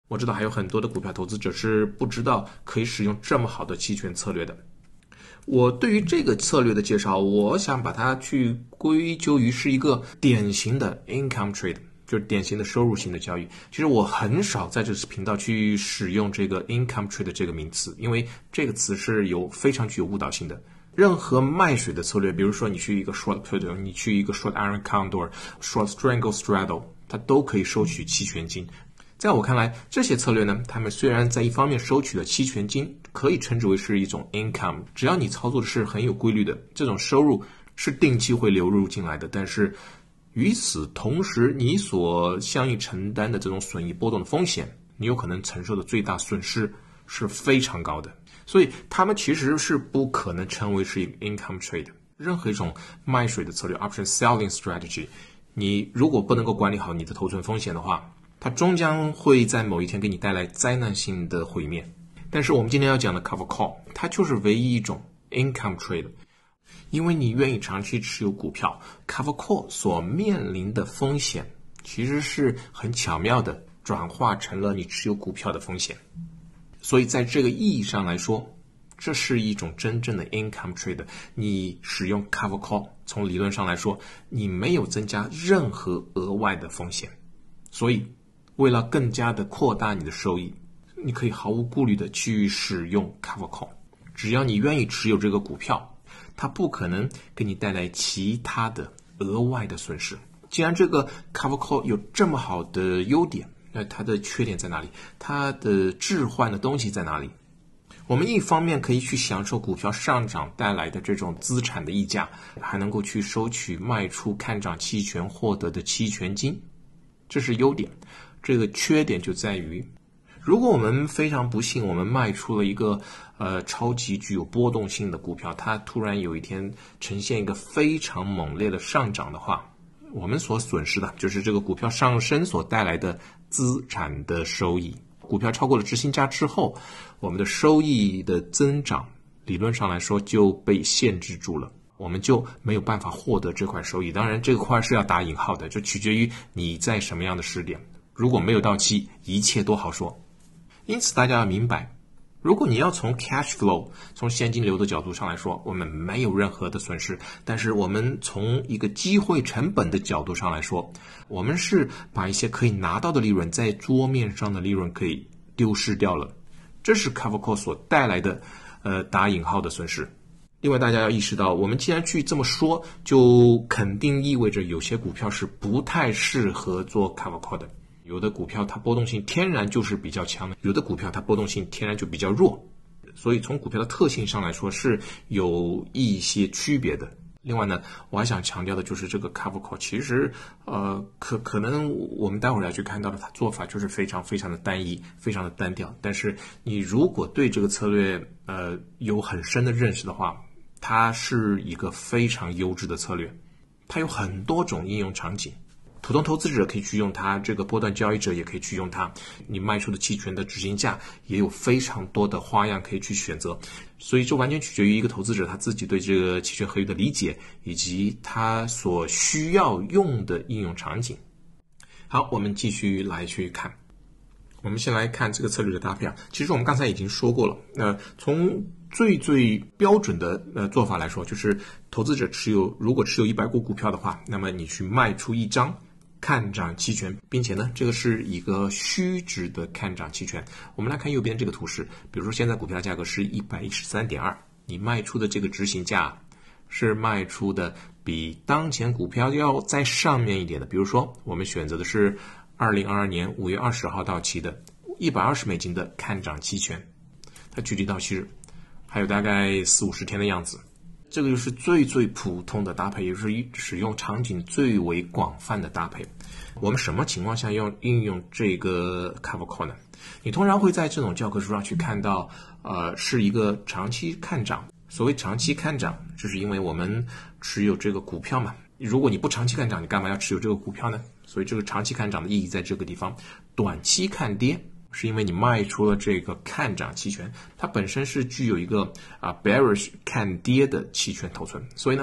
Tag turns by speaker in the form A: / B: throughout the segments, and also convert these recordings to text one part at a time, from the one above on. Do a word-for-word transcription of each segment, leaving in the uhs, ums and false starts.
A: 我知道还有很多的股票投资者是不知道可以使用这么好的期权策略的。我对于这个策略的介绍，我想把它去归咎于是一个典型的 income trade， 就是典型的收入型的交易。其实我很少在这次频道去使用这个 income trade 这个名词，因为这个词是有非常具有误导性的。任何卖水的策略，比如说你去一个 short put， 你去一个 short iron condor， short strangle straddle， 它都可以收取期权金。在我看来，这些策略呢，他们虽然在一方面收取了期权金，可以称之为是一种 income， 只要你操作的是很有规律的，这种收入是定期会流入进来的，但是与此同时，你所相应承担的这种损益波动的风险，你有可能承受的最大损失是非常高的。所以他们其实是不可能成为是一个 income trade。任何一种卖水的策略 option selling strategy， 你如果不能够管理好你的头寸风险的话，它终将会在某一天给你带来灾难性的毁灭。但是我们今天要讲的 cover call， 它就是唯一一种 income trade。因为你愿意长期持有股票， cover call 所面临的风险其实是很巧妙的转化成了你持有股票的风险。所以在这个意义上来说，这是一种真正的 income trade。 你使用 cover call， 从理论上来说，你没有增加任何额外的风险。所以为了更加的扩大你的收益，你可以毫无顾虑的去使用 cover call。 只要你愿意持有这个股票，它不可能给你带来其他的额外的损失。既然这个 cover call 有这么好的优点，那它的缺点在哪里？它的置换的东西在哪里？我们一方面可以去享受股票上涨带来的这种资产的溢价，还能够去收取卖出看涨期权获得的期权金，这是优点。这个缺点就在于，如果我们非常不幸，我们卖出了一个呃超级具有波动性的股票，它突然有一天呈现一个非常猛烈的上涨的话，我们所损失的就是这个股票上升所带来的资产的收益。股票超过了执行价之后，我们的收益的增长理论上来说就被限制住了，我们就没有办法获得这块收益。当然这块是要打引号的，就取决于你在什么样的时点。如果没有到期，一切都好说。因此大家要明白，如果你要从 cash flow 从现金流的角度上来说，我们没有任何的损失。但是我们从一个机会成本的角度上来说，我们是把一些可以拿到的利润，在桌面上的利润可以丢失掉了。这是 cover call 所带来的呃打引号的损失。另外大家要意识到，我们既然去这么说，就肯定意味着有些股票是不太适合做 cover call 的。有的股票它波动性天然就是比较强的，有的股票它波动性天然就比较弱，所以从股票的特性上来说是有一些区别的。另外呢，我还想强调的就是这个 cover call 其实呃可可能我们待会儿要去看到的，它做法就是非常非常的单一，非常的单调。但是你如果对这个策略呃有很深的认识的话，它是一个非常优质的策略，它有很多种应用场景。普通投资者可以去用它，这个波段交易者也可以去用它，你卖出的期权的执行价也有非常多的花样可以去选择。所以这完全取决于一个投资者他自己对这个期权合约的理解，以及他所需要用的应用场景。好，我们继续来去看。我们先来看这个策略的搭配啊。其实我们刚才已经说过了，呃，从最最标准的呃做法来说，就是投资者持有如果持有一百股股票的话，那么你去卖出一张看涨期权，并且呢，这个是一个虚值的看涨期权。我们来看右边这个图示，比如说现在股票价格是 一百一十三点二， 你卖出的这个执行价是卖出的比当前股票要在上面一点的。比如说我们选择的是二零二二年五月二十号到期的一百二十美金的看涨期权，它距离到期日还有大概四五十天的样子。这个就是最最普通的搭配，也就是使用场景最为广泛的搭配。我们什么情况下要应用这个 cover call 呢？你通常会在这种教科书上去看到，呃，是一个长期看涨。所谓长期看涨，就是因为我们持有这个股票嘛。如果你不长期看涨，你干嘛要持有这个股票呢？所以这个长期看涨的意义在这个地方。短期看跌，是因为你卖出了这个看涨期权，它本身是具有一个啊 bearish 看跌的期权头寸，所以呢，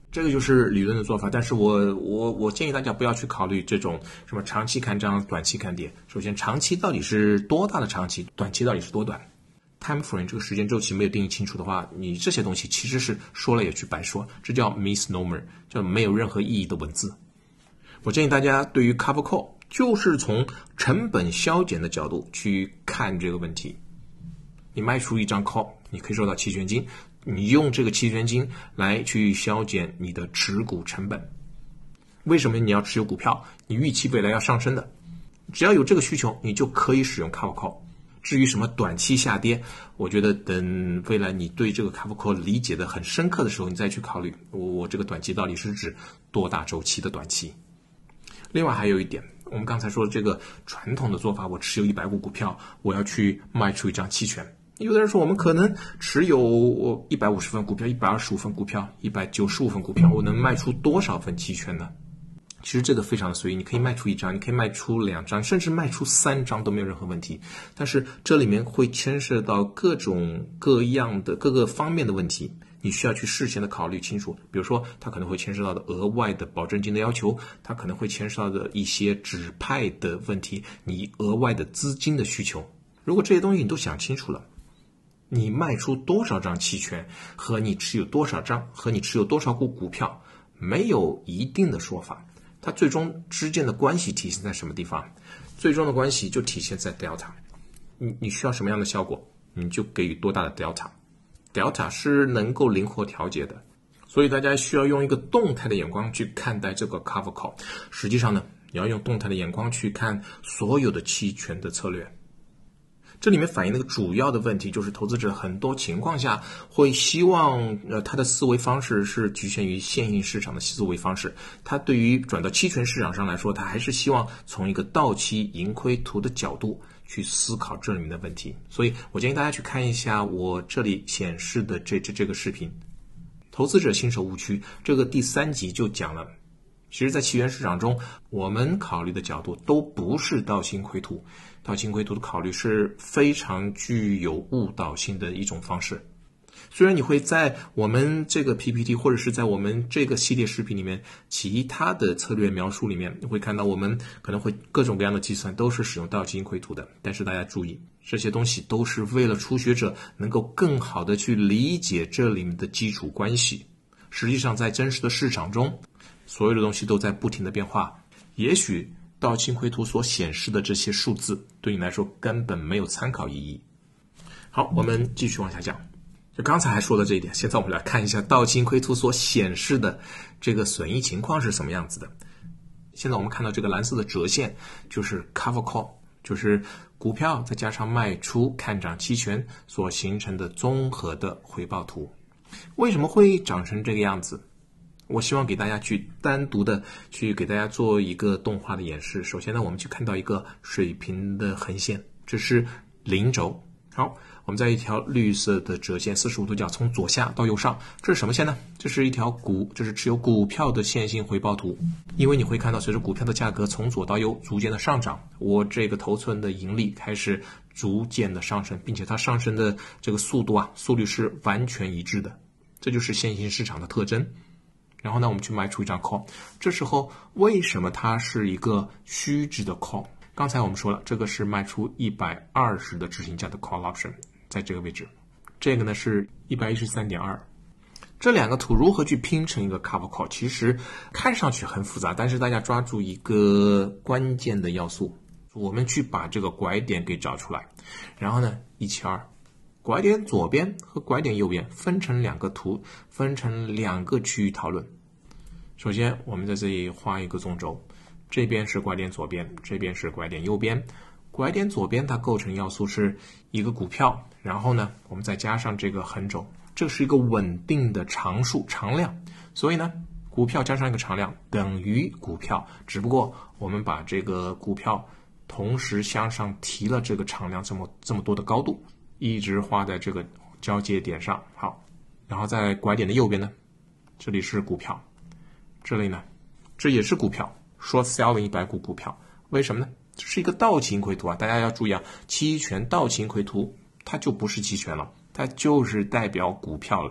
A: 这个就是理论的做法，但是我我我建议大家不要去考虑这种什么长期看涨、短期看跌。首先，长期到底是多大的长期，短期到底是多短 ？Time frame 这个时间周期没有定义清楚的话，你这些东西其实是说了也去白说，这叫 misnomer， 叫没有任何意义的文字。我建议大家对于 cover call 就是从成本削减的角度去看这个问题。你卖出一张 call， 你可以收到期权金，你用这个期权金来去削减你的持股成本。为什么你要持有股票？你预期未来要上升的，只要有这个需求，你就可以使用 cover call。至于什么短期下跌，我觉得等未来你对这个 cover call 理解的很深刻的时候，你再去考虑我我这个短期到底是指多大周期的短期。另外还有一点，我们刚才说的这个传统的做法，我持有一百股股票，我要去卖出一张期权。有的人说我们可能持有一百五十份股票、一百二十五份股票、一百九十五份股票，我能卖出多少份期权呢？其实这个非常的随意，你可以卖出一张，你可以卖出两张，甚至卖出三张都没有任何问题。但是这里面会牵涉到各种各样的各个方面的问题，你需要去事先的考虑清楚。比如说它可能会牵涉到的额外的保证金的要求，它可能会牵涉到的一些指派的问题，你额外的资金的需求。如果这些东西你都想清楚了，你卖出多少张期权和你持有多少张和你持有多少股股票没有一定的说法，它最终之间的关系体现在什么地方？最终的关系就体现在 delta。 你你需要什么样的效果，你就给予多大的 delta。 delta 是能够灵活调节的，所以大家需要用一个动态的眼光去看待这个 cover call。 实际上呢，你要用动态的眼光去看所有的期权的策略。这里面反映的主要的问题就是投资者很多情况下会希望呃他的思维方式是局限于现行市场的思维方式，他对于转到期权市场上来说，他还是希望从一个到期盈亏图的角度去思考这里面的问题。所以我建议大家去看一下我这里显示的这这这个视频，投资者新手误区，这个第三集就讲了。其实在期权市场中，我们考虑的角度都不是倒盈亏图，倒盈亏图的考虑是非常具有误导性的一种方式。虽然你会在我们这个 P P T 或者是在我们这个系列视频里面其他的策略描述里面，你会看到我们可能会各种各样的计算都是使用倒盈亏图的，但是大家注意，这些东西都是为了初学者能够更好的去理解这里面的基础关系。实际上在真实的市场中，所有的东西都在不停的变化，也许倒盈亏图所显示的这些数字对你来说根本没有参考意义。好，我们继续往下讲。就刚才还说了这一点，现在我们来看一下倒盈亏图所显示的这个损益情况是什么样子的。现在我们看到这个蓝色的折线就是 cover call， 就是股票再加上卖出看涨期权所形成的综合的回报图。为什么会长成这个样子？我希望给大家去单独的去给大家做一个动画的演示。首先呢，我们去看到一个水平的横线，这是零轴。好，我们在一条绿色的折线四十五度角从左下到右上，这是什么线呢？这是一条股，这是持有股票的线性回报图。因为你会看到随着股票的价格从左到右逐渐的上涨，我这个头寸的盈利开始逐渐的上升，并且它上升的这个速度啊，速率是完全一致的，这就是线性市场的特征。然后呢，我们去卖出一张 call， 这时候为什么它是一个虚值的 call？ 刚才我们说了，这个是卖出一百二十的执行价的 call option， 在这个位置，这个呢是 一百一十三点二。 这两个图如何去拼成一个 cover call， 其实看上去很复杂，但是大家抓住一个关键的要素，我们去把这个拐点给找出来，然后呢一七二，拐点左边和拐点右边分成两个图，分成两个区域讨论。首先我们在这里画一个纵轴，这边是拐点左边，这边是拐点右边。拐点左边它构成要素是一个股票，然后呢我们再加上这个横轴，这是一个稳定的常数常量，所以呢股票加上一个常量等于股票，只不过我们把这个股票同时向上提了这个常量这么这么多的高度，一直画在这个交界点上。好，然后在拐点的右边呢，这里是股票，这里呢这也是股票， short selling 一百股股票。为什么呢？这是一个倒盈亏图啊，大家要注意啊，期权倒盈亏图它就不是期权了，它就是代表股票了。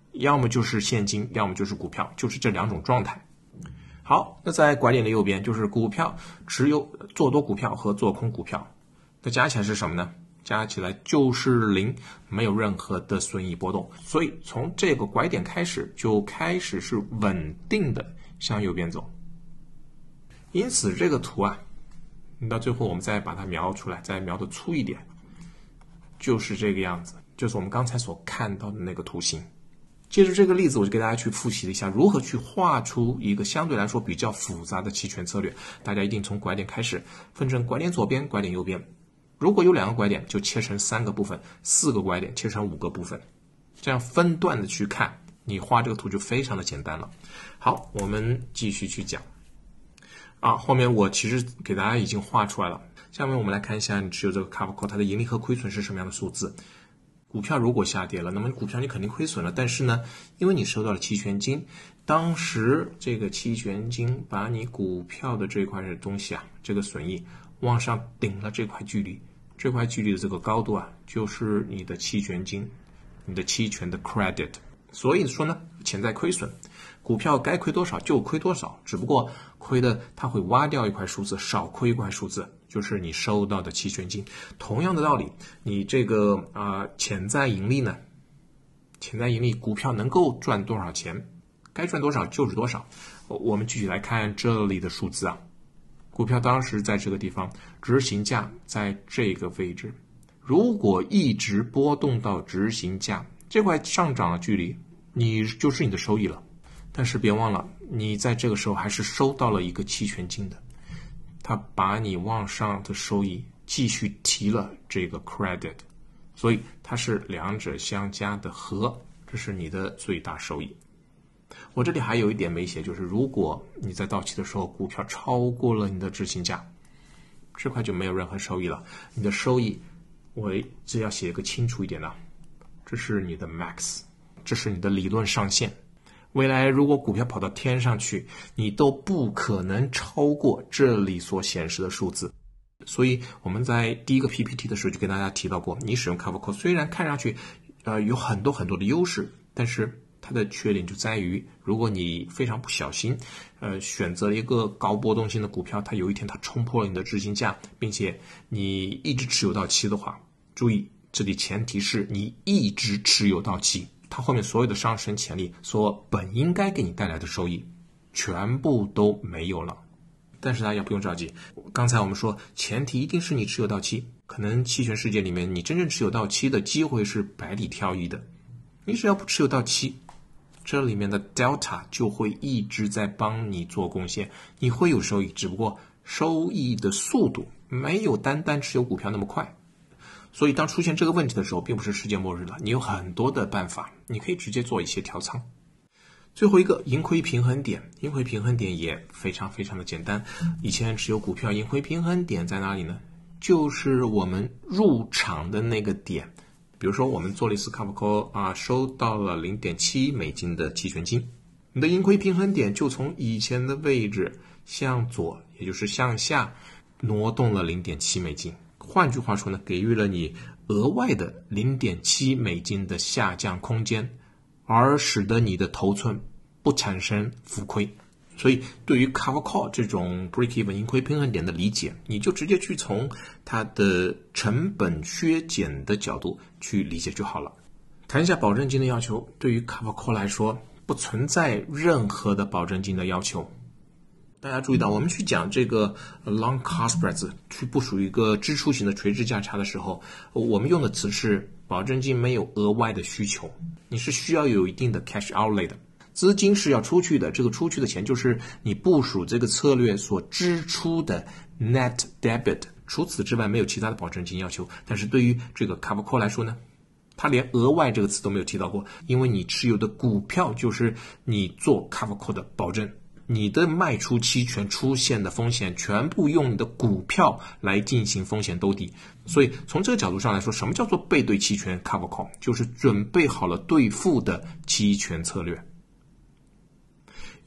A: 要么就是现金，要么就是股票，就是这两种状态。好，那在拐点的右边就是股票持有做多股票和做空股票，那加起来是什么呢？加起来就是零，没有任何的损益波动。所以从这个拐点开始就开始是稳定的向右边走。因此这个图啊，到最后我们再把它描出来，再描的粗一点，就是这个样子，就是我们刚才所看到的那个图形。借着这个例子，我就给大家去复习了一下如何去画出一个相对来说比较复杂的期权策略。大家一定从拐点开始，分成拐点左边、拐点右边。如果有两个拐点，就切成三个部分；四个拐点切成五个部分，这样分段的去看，你画这个图就非常的简单了。好，我们继续去讲。啊，后面我其实给大家已经画出来了。下面我们来看一下你持有这个 Cover Call 它的盈利和亏损是什么样的数字。股票如果下跌了，那么股票你肯定亏损了，但是呢，因为你收到了期权金，当时这个期权金把你股票的这块东西啊，这个损益往上顶了这块距离，这块距离的这个高度啊，就是你的期权金，你的期权的 credit。所以说呢，潜在亏损，股票该亏多少就亏多少，只不过亏的它会挖掉一块数字，少亏一块数字，就是你收到的期权金。同样的道理，你这个啊、呃、潜在盈利呢，潜在盈利股票能够赚多少钱，该赚多少就是多少。我们继续来看这里的数字啊，股票当时在这个地方，执行价在这个位置，如果一直波动到执行价这块上涨的距离，你就是你的收益了。但是别忘了，你在这个时候还是收到了一个期权金的，它把你往上的收益继续提了这个 credit， 所以它是两者相加的和，这是你的最大收益。我这里还有一点没写，就是如果你在到期的时候股票超过了你的执行价，这块就没有任何收益了。你的收益我只要写一个清楚一点的，这是你的 max， 这是你的理论上限。未来如果股票跑到天上去，你都不可能超过这里所显示的数字。所以我们在第一个 P P T 的时候就跟大家提到过，你使用 Cover Call 虽然看上去呃有很多很多的优势，但是它的缺点就在于，如果你非常不小心呃选择了一个高波动性的股票，它有一天它冲破了你的执行价，并且你一直持有到期的话，注意这里前提是你一直持有到期，它后面所有的上升潜力所本应该给你带来的收益全部都没有了。但是大家不用着急，刚才我们说前提一定是你持有到期，可能期权世界里面你真正持有到期的机会是百里挑一的，你只要不持有到期，这里面的 delta 就会一直在帮你做贡献，你会有收益，只不过收益的速度没有单单持有股票那么快。所以当出现这个问题的时候，并不是世界末日了，你有很多的办法，你可以直接做一些调仓。最后一个盈亏平衡点，盈亏平衡点也非常非常的简单。以前持有股票盈亏平衡点在哪里呢？就是我们入场的那个点。比如说我们做了一次 Cover Call 啊，收到了 零点七美金的期权金，你的盈亏平衡点就从以前的位置向左，也就是向下挪动了 零点七美金。换句话说呢，给予了你额外的 零点七美金的下降空间，而使得你的头寸不产生浮亏。所以对于 Cover Call 这种 break-even 盈亏平衡点的理解，你就直接去从它的成本削减的角度去理解就好了。谈一下保证金的要求，对于 Cover Call 来说不存在任何的保证金的要求。大家注意到，我们去讲这个 long call spreads 去部署一个支出型的垂直价差的时候，我们用的词是保证金没有额外的需求，你是需要有一定的 cash outlay 的，资金是要出去的，这个出去的钱就是你部署这个策略所支出的 net debit， 除此之外没有其他的保证金要求。但是对于这个 Cover Call 来说呢，它连额外这个词都没有提到过，因为你持有的股票就是你做 Cover Call 的保证，你的卖出期权出现的风险全部用你的股票来进行风险兜底。所以从这个角度上来说，什么叫做背对期权 Cover Call？ 就是准备好了对付的期权策略。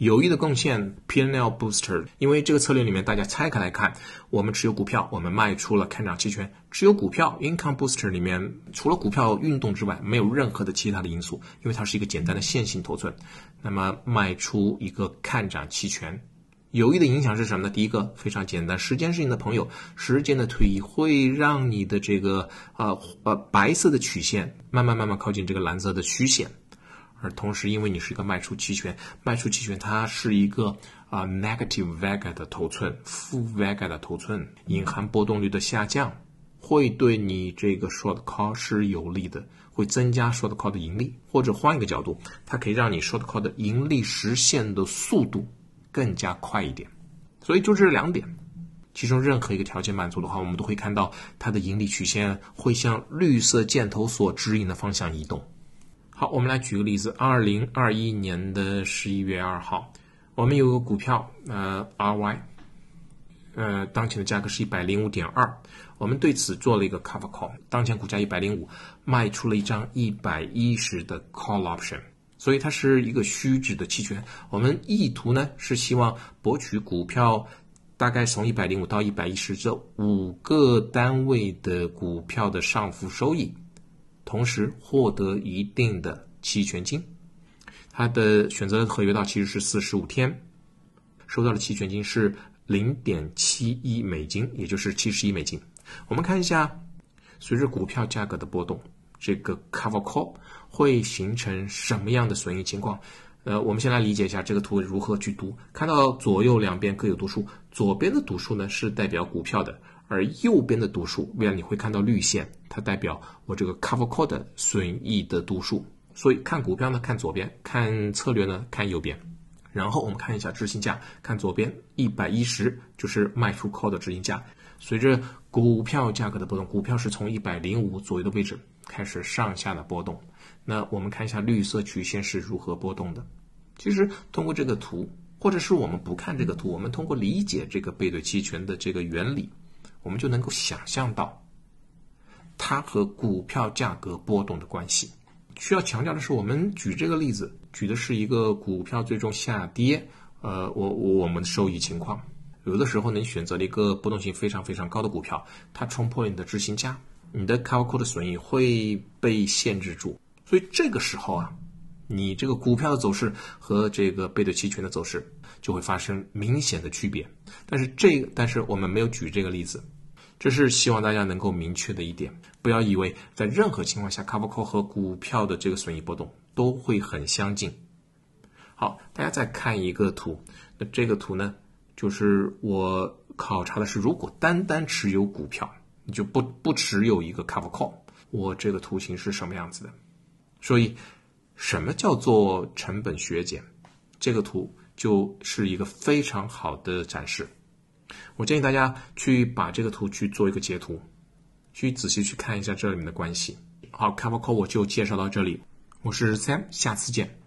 A: 有益的贡献 P and L Booster， 因为这个策略里面大家拆开来看，我们持有股票，我们卖出了看涨期权，持有股票 Income Booster 里面除了股票运动之外，没有任何的其他的因素，因为它是一个简单的线性头寸。那么卖出一个看涨期权，有益的影响是什么呢？第一个非常简单，时间是你的朋友，时间的推移会让你的这个呃呃白色的曲线慢慢慢慢靠近这个蓝色的虚线。而同时因为你是一个卖出期权，卖出期权它是一个啊、呃、negative vega 的头寸，负 vega 的头寸，隐含波动率的下降，会对你这个 short call 是有利的，会增加 short call 的盈利，或者换一个角度，它可以让你 short call 的盈利实现的速度更加快一点。所以就这两点，其中任何一个条件满足的话，我们都会看到它的盈利曲线会向绿色箭头所指引的方向移动。好，我们来举个例子，二零二一年的十一月二号，我们有个股票呃 R Y， 呃当前的价格是 一百零五点二， 我们对此做了一个 cover call， 当前股价一百零五，卖出了一张一百一十的 call option， 所以它是一个虚值的期权。我们意图呢是希望博取股票大概从一百零五到一百一十这五个单位的股票的上浮收益，同时获得一定的期权金。它的选择的合约到期是四十五天，收到的期权金是 零点七一美金，也就是七十一美金。我们看一下随着股票价格的波动，这个 cover call 会形成什么样的损益情况。呃，我们先来理解一下这个图如何去读。看到左右两边各有读数，左边的读数呢是代表股票的，而右边的读数，未来你会看到绿线，它代表我这个 cover call 的损益的读数。所以看股票呢看左边，看策略呢看右边。然后我们看一下执行价，看左边一百一十就是卖出 call 的执行价。随着股票价格的波动，股票是从一百零五左右的位置开始上下的波动。那我们看一下绿色曲线是如何波动的。其实通过这个图，或者是我们不看这个图，我们通过理解这个背对期权的这个原理，我们就能够想象到它和股票价格波动的关系。需要强调的是，我们举这个例子举的是一个股票最终下跌，呃，我我们的收益情况。有的时候你选择了一个波动性非常非常高的股票，它冲破了你的执行价，你的 cover call 的损益会被限制住。所以这个时候啊，你这个股票的走势和这个背对期权的走势就会发生明显的区别。但是这个，但是我们没有举这个例子。这是希望大家能够明确的一点，不要以为在任何情况下 cover call 和股票的这个损益波动都会很相近。好，大家再看一个图，那这个图呢，就是我考察的是，如果单单持有股票，你就不不持有一个 cover call， 我这个图形是什么样子的。所以什么叫做成本削减？这个图就是一个非常好的展示。我建议大家去把这个图去做一个截图，去仔细去看一下这里面的关系。好， cover call 我就介绍到这里，我是 Sam， 下次见。